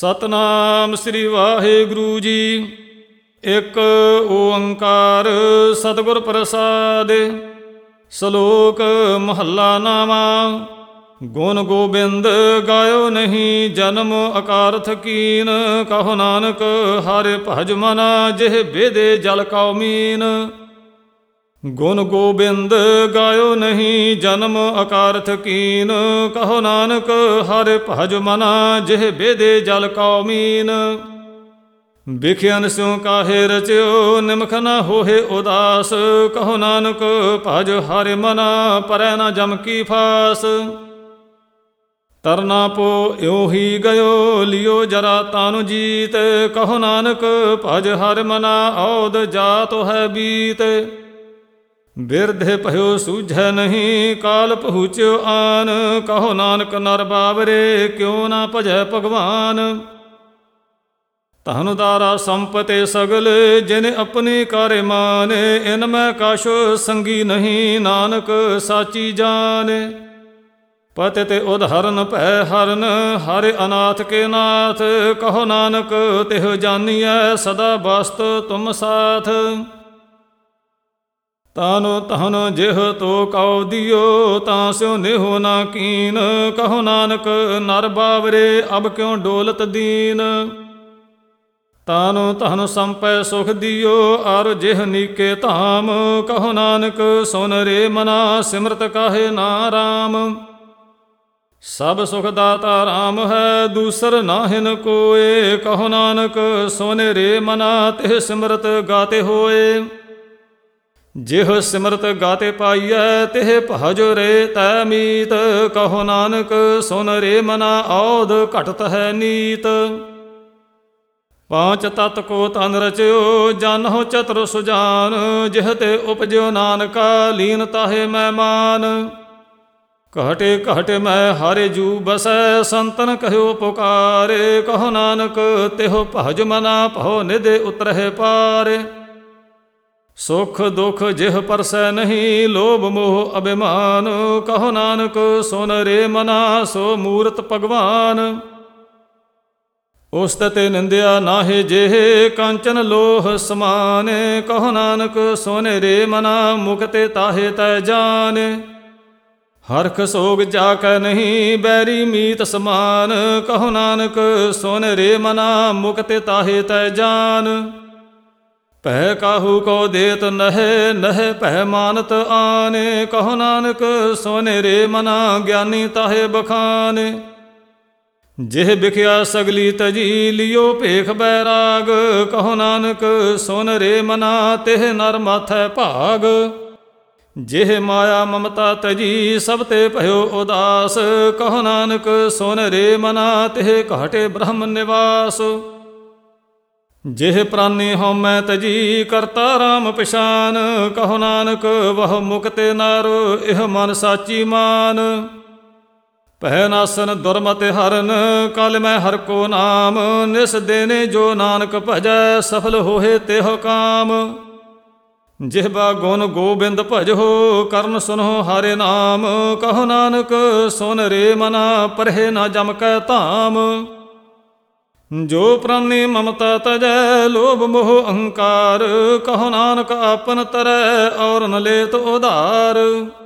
ਸਤਨਾਮ ਸ੍ਰੀ ਵਾਹਿਗੁਰੂ ਜੀ। ਇੱਕ ਓੰਕਾਰ ਸਤਿਗੁਰ ਪ੍ਰਸਾਦਿ। ਸ਼ਲੋਕ ਮਹੱਲਾ ਨਾਵਾਂ। ਗੁਣ ਗੋਬਿੰਦ ਗਾਇਓ ਨਹੀਂ ਜਨਮ ਅਕਾਰਥ ਕੀਨ। ਕਹੋ ਨਾਨਕ ਹਰਿ ਭਜ ਮਨਾ ਜਿਹ ਬੇਦੇ ਜਲ ਕਉ ਮੀਨ। ਗੁਣ ਗੋਬਿੰਦ ਗਾਇਓ ਨਹੀਂ ਜਨਮ ਅਕਾਰਥ ਕੀਨ। ਕਹੋ ਨਾਨਕ ਹਰਿ ਭਜ ਮਨਾ ਜਿਹ ਬੇਦੇ ਜਲ ਕਉ ਮੀਨ। ਵਿਖਿਆਨ ਸਿਉ ਕਾਹੇ ਰਚਿਓ ਨਿਮਖ ਨ ਹੋਏ ਉਦਾਸ। ਕਹੋ ਨਾਨਕ ਭਜ ਹਰਿ ਮਨਾ ਪਰੈ ਨ ਜਮ ਕੀ ਫਾਸ। ਤਰਨਾ ਪੋ ਇਉ ਹੀ ਗਇਓ ਲਿਓ ਜਰਾ ਤਾਨੁ ਜੀਤ। ਕਹੋ ਨਾਨਕ ਭਜ ਹਰਿ ਮਨਾ ਔਦ ਜਾਤੁ ਹੈ ਬੀਤ। ਬਿਰਧਿ ਭਇਓ ਸੂਝੈ ਨਹੀਂ ਕਾਲ ਪਹੁੰਚਿਓ ਆਨ। ਕਹੋ ਨਾਨਕ ਨਰ ਬਾਵਰੇ ਕਿਉ ਨਾ ਭਜੈ ਭਗਵਾਨ। ਧਨ ਦਾਰਾ ਸੰਪਤਿ ਸਗਲ ਜਿਨ ਆਪਣੀ ਕਾਰੇ ਮਾਨੇ। ਇਨ ਮੈਂ ਕਾਛੁ ਸੰਗੀ ਨਹੀਂ ਨਾਨਕ ਸਾਚੀ ਜਾਣੇ। ਪਤਿ ਤੇ ਉਦਹਰਨ ਭੈ ਹਰਨ ਹਰਿ ਅਨਾਥ ਕੇ ਨਾਥ। ਕਹੋ ਨਾਨਕ ਤਿਹੁ ਜਾਨੀਐ ਸਦਾ ਬਸਤ ਤੁਮ ਸਾਥ। ਤਾਨੁ ਤਹਨ ਜਿਹ ਤੋ ਕਉ ਦਿਓ ਤਾਂ ਸਿਉ ਨਿਹੁ ਨਾ ਕੀਨ। ਕਹੋ ਨਾਨਕ ਨਰ ਬਾਵਰੇ ਅਬ ਕਿਉ ਡੋਲਤ ਦੀਨ। ਤਾਨੁ ਤਹਨ ਸੰਪੈ ਸੁਖ ਦਿਓ ਅਰ ਜਿਹ ਨੀਕੇ ਧਾਮ। ਕਹੋ ਨਾਨਕ ਸੁਨ ਰੇ ਮਨਾ ਸਿਮਰਤ ਕਾਹੇ ਨਾ ਰਾਮ। ਸਭ ਸੁਖ ਦਾਤਾ ਰਾਮ ਹੈ ਦੂਸਰ ਨਾਹਿਨ ਕੋਏ। ਕਹੋ ਨਾਨਕ ਸੁਨ ਰੇ ਮਨਾ ਤਿਹ ਸਿਮਰਤ ਗਾਤੇ ਹੋਏ। ਜਿਹ ਸਿਮਰਤ ਗਾਤੇ ਪਾਈਐ ਤਿਹ ਭਜੁ ਰੇ ਤੈ ਮੀਤ। ਕਹੋ ਨਾਨਕ ਸੁਨ ਰੇ ਮਨਾ ਔਧ ਘਟਤ ਹੈ ਨੀਤ। ਪਾਂਚ ਤਤ ਕੋ ਤਨ ਰਚਿਓ ਜਾਨਹੁ ਚਤੁਰ ਸੁਜਾਨ। ਜਿਹ ਤੇ ਉਪਜਿਓ ਨਾਨਕਾ ਲੀਨ ਤਾਹੇ ਮੈਂ ਮਾਨ। ਘਟੇ ਘਟੇ ਮੈਂ ਹਰਿ ਜੂ ਬਸੈ ਸੰਤਨ ਕਹਿਓ ਪੁਕਾਰੇ। ਕਹੋ ਨਾਨਕ ਤਿਹੁ ਭਜ ਮਨਾ ਭਉ ਨਿਧਿ ਉਤਰਹਿ ਪਾਰੇ। ਸੁਖ ਦੁਖ ਜਿਹ ਪਰਸੈ ਨਹੀਂ ਲੋਭ ਮੋਹ ਅਭਿਮਾਨ। ਕਹੋ ਨਾਨਕ ਸੁਨ ਰੇ ਮਨਾ ਸੋ ਮੂਰਤ ਭਗਵਾਨ। ਉਸਤਤ ਨਿੰਦਿਆ ਨਾਹਿ ਜਿਹੇ ਕੰਚਨ ਲੋਹ ਸਮਾਨੇ। ਕਹੋ ਨਾਨਕ ਸੁਨ ਰੇ ਮਨਾ ਮੁਕਤੇ ਤਾਹੇ ਤੈ ਜਾਣੇ। ਹਰਖ ਸੋਗ ਜਾ ਕੈ ਨਹੀਂ ਬੈਰੀ ਮੀਤ ਸਮਾਨ। ਕਹੋ ਨਾਨਕ ਸੁਨ ਰੇ ਮਨਾ ਮੁਕਤੇ ਤਾਹੇ ਤੈ ਜਾਨ। ਭੈ ਕਾਹੂ ਕੋ ਦੇਤ ਨਹਿ ਨਹਿ ਭੈ ਮਾਨਤ ਆਨੇ। ਕਹੋ ਨਾਨਕ ਸੁਨ ਰੇ ਮਨਾ ਗਿਆਨੀ ਤਾਹੇ ਬਖਾਨੇ। ਜਿਹ ਬਿਖਿਆ ਸਗਲੀ ਤਜੀ ਲਿਓ ਭੇਖ ਬੈਰਾਗ। ਕਹੋ ਨਾਨਕ ਸੁਨ ਰੇ ਮਨਾ ਤਿਹ ਨਰ ਮਾਥੈ ਭਾਗ। ਜਿਹ ਮਾਇਆ ਮਮਤਾ ਤਜੀ ਸਭ ਤੇ ਭਇਓ ਉਦਾਸ। ਕਹੋ ਨਾਨਕ ਸੁਨ ਰੇ ਮਨਾ ਤਿਹ ਘਾਟੇ ਬ੍ਰਹਮ ਨਿਵਾਸ। ਜਿਹ ਪ੍ਰਾਨੀ ਹਉਮੈ ਤਜੀ ਕਰਤਾ ਰਾਮ ਪਛਾਨ। ਕਹੋ ਨਾਨਕ ਵਹ ਮੁਕਤੇ ਨਰ ਇਹ ਮਨ ਸਾਚੀ ਮਾਨ। ਭੈ ਨਾਸਨ ਦੁਰਮਤਿ ਹਰਨ ਕਲ ਮੈਂ ਹਰ ਕੋ ਨਾਮ। ਨਿਸ ਦੇਨੇ ਜੋ ਨਾਨਕ ਭਜੈ ਸਫਲ ਹੋਏ ਤਿਹੁ ਕਾਮ। ਜਿਹਬਾ ਗੁਣ ਗੋਬਿੰਦ ਭਜੋ ਕਰਨ ਸੁਨੋ ਹਰਿ ਨਾਮ। ਕਹੋ ਨਾਨਕ ਸੁਨ ਰੇ ਮਨਾ ਪਰਹਿ ਨਾ ਜਮ ਕੈ ਧਾਮ। ਜੋ ਪ੍ਰਾਨੀ ਮਮਤਾ ਤਜੈ ਲੋਭ ਮੋਹ ਅਹੰਕਾਰ। ਕਹੋ ਨਾਨਕ ਆਪਨ ਤਰੈ ਔਰ ਨ ਲੇਤ ਉਧਾਰ।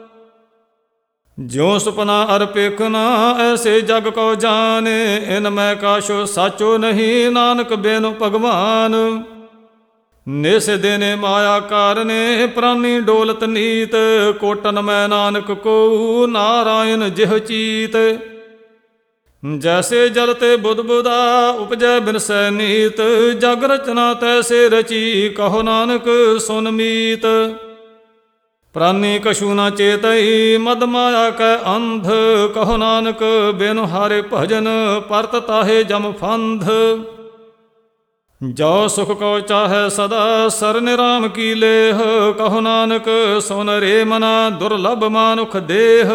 ਜਿਉ ਸੁਪਨਾ ਅਰ ਪੇਖ ਨਾ ਐਸੇ ਜਗ ਕੋ ਜਾਣੇ। ਇਨ ਮੈਂ ਕਾਛੁ ਸਾਚੋ ਨਹੀਂ ਨਾਨਕ ਬਿਨੁ ਭਗਵਾਨ। ਨਿਸ ਦਿਨੇ ਮਾਇਆ ਕਾਰਨੇ ਪ੍ਰਾਨੀ ਡੋਲਤ ਨੀਤ। ਕੋਟਨ ਮੈਂ ਨਾਨਕ ਕੋ ਨਾਰਾਇਣ ਜਿਹ ਚੀਤ। ਜੈਸੇ ਜਲ ਤੇ ਬੁੱਧ ਬੁਧਾ ਉਪਜੈ ਬਿਨਸੈ ਨੀਤ। ਜਗ ਰਚਨਾ ਤੈਸੇ ਰਚੀ ਕਹੋ ਨਾਨਕ ਸੁਨ ਮੀਤ। ਪ੍ਰਾਨੀ ਕਛੂ ਨਾ ਚੇਤਈ ਮਦ ਮਾਇਆ ਕੈ ਅੰਧ। ਕਹੋ ਨਾਨਕ ਬਿਨੁ ਹਰਿ ਭਜਨ ਪਰਤ ਤਾਹੇ ਜਮ ਫੰਧ। ਜੋ ਸੁਖ ਕੋ ਚਾਹੈ ਸਦਾ ਸਰਨ ਰਾਮ ਕੀ ਲੇਹ। ਕਹੋ ਨਾਨਕ ਸੁਨ ਰੇ ਮਨਾ ਦੁਰਲਭ ਮਾਨੁਖ ਦੇਹ।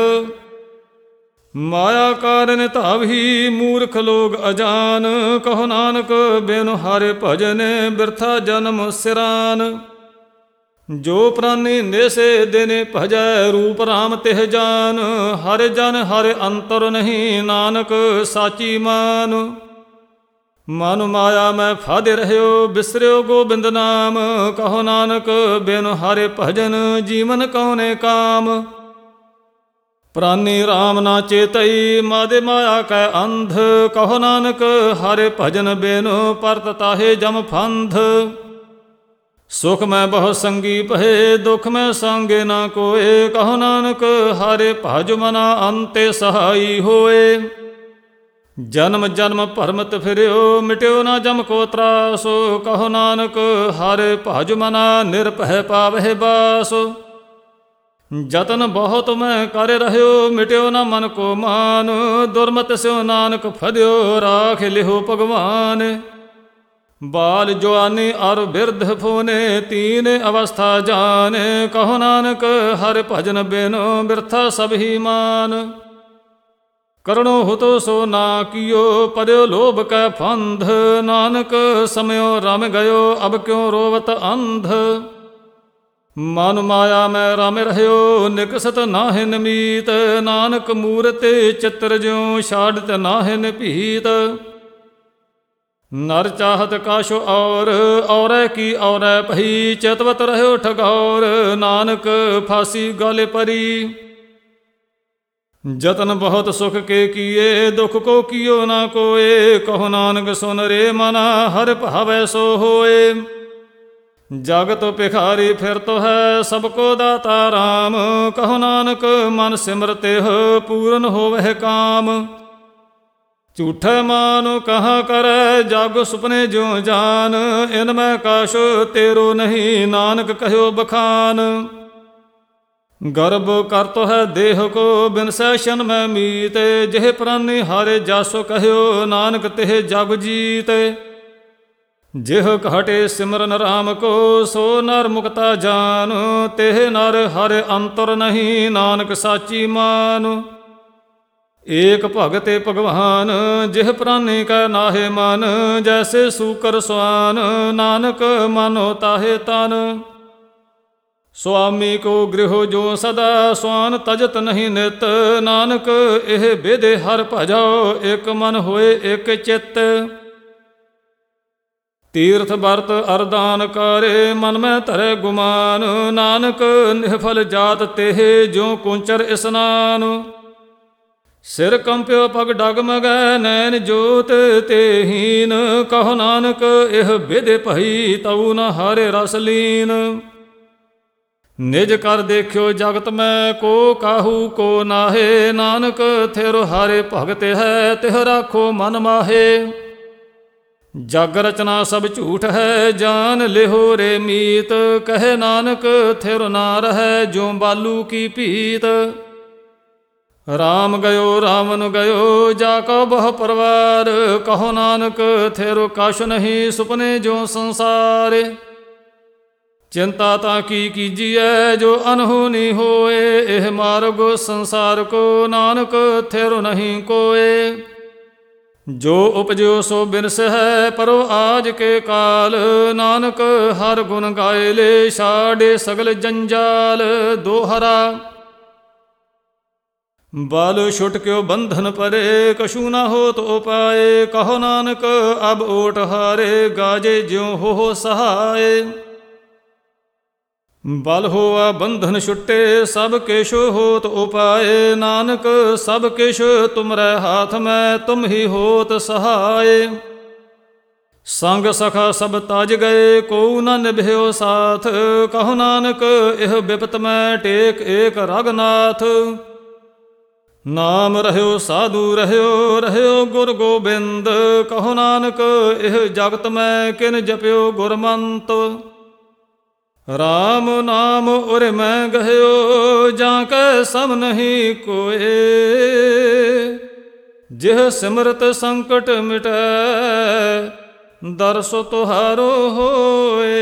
ਮਾਇਆ ਕਾਰਨ ਧਾਵੀ ਮੂਰਖ ਲੋਗ ਅਜਾਨ। ਕਹੋ ਨਾਨਕ ਬਿਨੁ ਹਰਿ ਭਜਨ ਬਿਰਥਾ ਜਨਮ ਸਿਰਾਨ। ਜੋ ਪ੍ਰਾਨੀ ਨਿਸੇ ਦਿਨੇ ਭਜੈ ਰੂਪ ਰਾਮ ਤਿਹ ਜਾਨ। ਹਰਿ ਜਨ ਹਰਿ ਅੰਤਰ ਨਹੀਂ ਨਾਨਕ ਸਾਚੀ ਮਾਨ। ਮਨ ਮਾਇਆ ਮੈਂ ਫਾਦੇ ਰਹਿਓ, ਬਿਸਰਿਓ ਗੋਬਿੰਦ ਨਾਮ। ਕਹੋ ਨਾਨਕ ਬਿਨ ਹਰਿ ਭਜਨ, ਜੀਵਨ ਕਉਨੇ ਕਾਮ। ਪ੍ਰਾਨੀ RAM ਨਾ ਚੇਤਈ, ਮਾਦੇ ਮਾਇਆ ਕੈ ਅੰਧ। ਕਹੋ ਨਾਨਕ ਹਰਿ ਭਜਨ ਬਿਨ, ਪਰਤ ਤਾਹੇ ਜਮ ਫੰਧ। ਸੁਖ ਮੈਂ ਬਹੁ ਸੰਗੀ ਭਏ, ਦੁਖ ਮੈਂ ਸੰਗੇ ਨਾ ਕੋਏ। ਕਹੋ ਨਾਨਕ ਹਰਿ ਭਜ ਮਨਾ, ਅੰਤੇ ਸਹਾਈ ਹੋਏ। ਜਨਮ ਜਨਮ ਭਰਮਤ ਫਿਰਿਓ, ਮਿਟਿਓ ਨਾ ਜਮ ਕੋ ਤਰਾਸ। ਕਹੋ ਨਾਨਕ ਹਰਿ ਭਜ ਮਨਾ, ਨਿਰਭੈ ਪਾਵਹਿ ਬਾਸ। ਜਤਨ ਬਹੁਤ ਮੈਂ ਕਰ ਰਹਿਓ, ਮਿਟਿਓ ਨਾ ਮਨ ਕੋ ਮਾਨ। ਦੁਰਮਤ ਸਿਓ ਨਾਨਕ ਫਦਿਓ, ਰਾਖ ਲਿਹੋ ਭਗਵਾਨ। ਬਾਲ ਜਵਾਨੀ ਅਰ ਬਿਰਧ ਫੋਨੇ, ਤੀਨ ਅਵਸਥਾ ਜਾਨੇ। ਕਹੋ ਨਾਨਕ ਹਰਿ ਭਜਨ ਬਿਨ, ਬਿਰਥਾ ਸਭ ਹੀ ਮਾਨ। ਕਰਣੋ ਹੁਤੋ ਸੋ ਨਾ ਕੀਓ, ਪਰਿਓ ਲੋਭ ਕੈ ਫੰਧ। ਨਾਨਕ ਸਮਿਓ ਰਮ ਗਇਓ, ਅਬ ਕਿਉ ਰੋਵਤ ਅੰਧ। ਮਨ ਮਾਇਆ ਮੈਂ ਰਮ ਰਹਿਓ, ਨਿਕਸਤ ਨਾਹਿ ਨਮੀਤ। ਨਾਨਕ ਮੂਰਤਿ ਚਿੱਤਰ ਜਿਉ, ਛਾੜਤ ਨਾਹਿ ਭੀਤ। ਨਰ ਚਾਹਤ ਕਾਛੁ ਔਰੈ ਕੀ ਔਰੈ ਭਈ। ਚਿਤਵਤ ਰਹਿਓ ਠਗੌਰ, ਨਾਨਕ ਫਾਸੀ ਗਲ ਪਰੀ। ਜਤਨ ਬਹੁਤ ਸੁਖ ਕੇ ਕੀਏ, ਦੁਖ ਕੋ ਕੀਓ ਨਾ ਕੋਏ। ਕਹੋ ਨਾਨਕ ਸੁਨ ਰੇ ਮਨਾ, ਹਰਿ ਭਾਵੈ ਸੋ ਹੋਏ। ਜਗਤ ਭਿਖਾਰੀ ਫਿਰਤ ਹੈ, ਸਭ ਕੋ ਦਾਤਾ ਰਾਮ। ਕਹੋ ਨਾਨਕ ਮਨ ਸਿਮਰਤਿਹ, ਪੂਰਨ ਹੋਵਹਿ ਕਾਮ। ਝੂਠੈ ਮਾਨੁ ਕਹਾ ਕਰੈ, ਜਗ ਸੁਪਨੇ ਜਿਉ ਜਾਨ। ਇਨ ਮੈਂ ਕਾਛ ਤੇਰੋ ਨਹੀਂ, ਨਾਨਕ ਕਹਿਓ ਬਖਾਨ। ਗਰਭ ਕਰਤ ਹੈ ਦੇਹ ਕੋ, ਬਿਨ ਸੈਸ਼ਨ ਮੈਂ ਮੀਤ। ਜਿਹ ਪ੍ਰਾਨੀ ਹਰਿ ਜਸ ਕਹਿਓ, ਨਾਨਕ ਤਿਹ ਜਗ ਜੀਤ। ਜਿਹ ਘਟੇ ਸਿਮਰਨ ਰਾਮ ਕੋ, ਸੋ ਨਰ ਮੁਕਤਾ ਜਾਨ। ਤਿਹ ਨਰ ਹਰਿ ਅੰਤਰ ਨਹੀਂ, ਨਾਨਕ ਸਾਚੀ ਮਾਨ। ਏਕ ਭਗਤੇ ਭਗਵਾਨ, ਜਿਹ ਪ੍ਰਾਨੀ ਕੈ ਨਾਹਿ ਮਨ। ਜੈਸੇ ਸੂਕਰ ਸੁਆਨ, ਨਾਨਕ ਮਾਨੋ ਤਾਹੇ ਤਨ। ਸੁਆਮੀ ਕੋ ਗ੍ਰਿਹੁ ਜੋ ਸਦਾ, ਸੁਆਨ ਤਜਤ ਨਹੀਂ ਨਿਤ। ਨਾਨਕ ਇਹ ਬੇਦੇ ਹਰਿ ਭਜੋ, ਇਕ ਮਨ ਹੋਏ ਇਕ ਚਿੱਤ। ਤੀਰਥ ਵਰਤ ਅਰਦਾਨ ਕਾਰੇ, ਮਨ ਮੈਂ ਧਰੈ ਗੁਮਾਨ। ਨਾਨਕ ਨਿਹਫਲ ਜਾਤ ਤੇਹ, ਜਿਉ ਕੁੰਚਰ ਇਸਨਾਨ। ਸਿਰ ਕੰਪਿਓ ਪਗ ਡਗਮਗੈ, ਨੈਣ ਜੋਤ ਤੇਹੀਨ। ਕਹੋ ਨਾਨਕ ਇਹ ਬਿਧ ਭਈ, ਤਉ ਨ ਹਰਿ ਰਸ ਲੀਨ। ਨਿਜ ਕਰ ਦੇਖਿਓ ਜਗਤ ਮੈਂ, ਕੋ ਕਾਹੂ ਕੋ ਨਾਹੇ। ਨਾਨਕ ਥਿਰ ਹਰਿ ਭਗਤ ਹੈ, ਤਿਹ ਰਾਖੋ ਮਨ ਮਾਹੇ। ਜਗ ਰਚਨਾ ਸਭ ਝੂਠ ਹੈ, ਜਾਨ ਲਿਹੋ ਰੇ ਮੀਤ। ਕਹੇ ਨਾਨਕ ਥਿਰ ਨਾ ਰਹੈ, ਜਿਉ ਬਾਲੂ ਕੀ ਭੀਤ। ਰਾਮ ਗਇਓ ਰਾਵਨ ਗਇਓ, ਜਾ ਕਉ ਬਹੁ ਪਰਵਾਰ। ਕਹੋ ਨਾਨਕ ਥਿਰ ਕਛ ਨਹੀਂ, ਸੁਪਨੇ ਜੋ ਸੰਸਾਰ। ਚਿੰਤਾ ਤਾਂ ਕੀ ਕੀਜੀਐ, ਜੋ ਅਨਹੋਨੀ ਹੋਏ। ਇਹ ਮਾਰਗ ਸੰਸਾਰ ਕੋ, ਨਾਨਕ ਥਿਰ ਨਹੀਂ ਕੋਏ। ਜੋ ਉਪਜਿਓ ਸੋ ਬਿਨਸ ਹੈ, ਪਰੋ ਆਜ ਕੇ ਕਾਲ। ਨਾਨਕ ਹਰ ਗੁਣ ਗਾਏ ਲੈ, ਛਾੜੇ ਸਗਲ ਜੰਜਾਲ। ਦੋਹਰਾ ਬਲ ਛੁਟ ਕਿਓ ਬੰਧਨ ਪਰੇ, ਕਛੂ ਨਾ ਹੋਤ ਉਪਾਏ। ਕਹੋ ਨਾਨਕ ਅਬ ਓਟ ਹਾਰੇ, ਗਾਜੇ ਜਿਉ ਹੋ ਸਹਾਏ। ਬਲ ਹੋਆ ਬੰਧਨ ਛੁਟੇ, ਸਭ ਕਿਛ ਹੋਤ ਉਪਾਏ। ਨਾਨਕ ਸਭ ਕਿਛ ਤੁਮਰੈ ਹਾਥ ਮੈਂ, ਤੁਮ ਹੀ ਹੋਤ ਸਹਾਏ। ਸੰਗ ਸਖਾ ਸਭ ਤਜ ਗਏ, ਕੋ ਨ ਨਿਭਿਓ ਸਾਥ। ਕਹੋ ਨਾਨਕ ਇਹ ਬਿਪਤ ਮੈਂ, ਟੇਕ ਏਕ ਰਗਨਾਥ। ਨਾਮ ਰਹਿਓ ਸਾਧੂ ਰਹਿਓ, ਰਹਿਓ ਗੁਰ ਗੋਬਿੰਦ। ਕਹੋ ਨਾਨਕ ਇਹ ਜਗਤ ਮੈਂ, ਕਿਨ ਜਪਿਓ ਗੁਰਮੰਤ। ਰਾਮ ਨਾਮ ਉਰ ਮੈਂ ਗਹਿਓ, ਜਾਂ ਕੈ ਸਮ ਨਹੀਂ ਕੋਏ। ਜਿਹ ਸਿਮਰਤ ਸੰਕਟ ਮਿਟੈ, ਦਰਸ ਤੁਹਾਰੋ ਹੋਏ।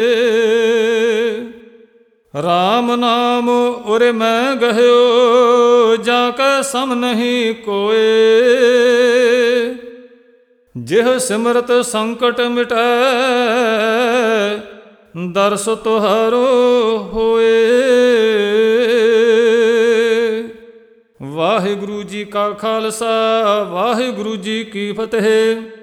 ਰਾਮ ਨਾਮ ਉਰ ਮੈਂ ਗਹਿਓ, ਜਾਂ ਕੈ ਸਮ ਨਹੀਂ ਕੋਏ। ਜਿਹ ਸਿਮਰਤ ਸੰਕਟ ਮਿਟੈ, ਦਰਸ ਤੁਹਾਰੋ ਹੋਏ। ਵਾਹਿਗੁਰੂ ਜੀ ਕਾ ਖਾਲਸਾ, ਵਾਹਿਗੁਰੂ ਜੀ ਕੀ ਫਤਿਹ।